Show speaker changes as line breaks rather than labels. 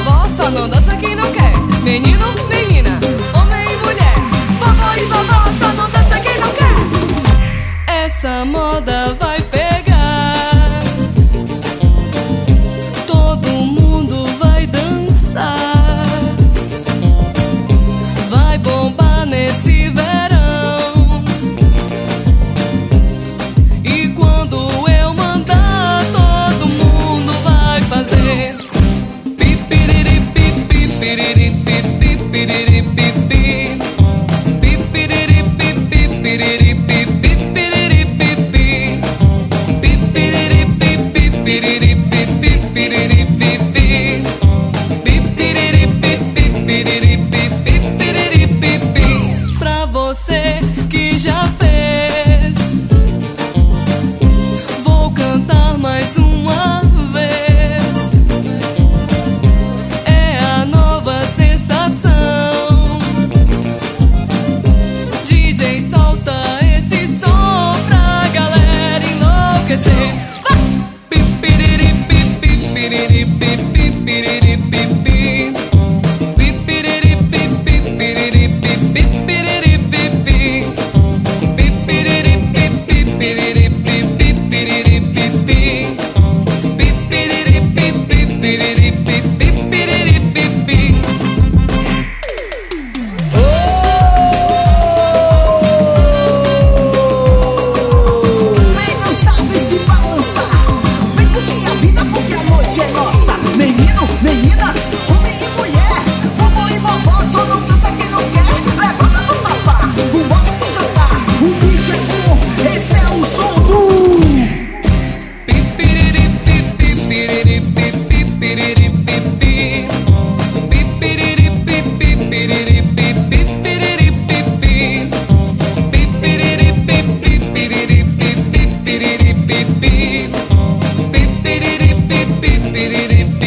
vovó, só não dança quem não quer. Menino, menina, homem e mulher, vovó e vovó, só não dança quem não quer. Essa moda vai pegar, todo mundo vai dançar, vai bombar nesse verão. E quando eu mandar, todo mundo vai fazer pipiriri pipi, piriri pipi, piriri pipi, pipiriri pipi, piriri pipi, piriri pipi, pipiriri pipi, piriri pipi, piriri pipi, pipiriri pipi, piriri pipi, piriri pipi. Pra você que já fez, vou cantar mais uma vez. É a nova sensação. DJ, solta esse som pra galera enlouquecer. Pipiriri pipi, piriri pipi, piriri pipi, pipiriri pipi, piriri pipi, piriri pipi, pipiriri pipi, piriri pipi, piriri pipi, pipiriri pipi, piriri pipi, piriri pipi.
Vem dançar, vem se balançar, vem curtir a vida porque a noite é nossa. Menino, menina, homem e mulher, vovô e vovó, só não dança quem não quer. Levanta no papá, vambora se cantar. O beat é bom, esse é o som do
Pipiriri pipi, piriri pipi, piriri pipi, pipiriri pipi, piriri pipi, piriri pipi, pipiriri pipi, piriri pipi, piriri pipi, pipiriri pipi, piriri pipi.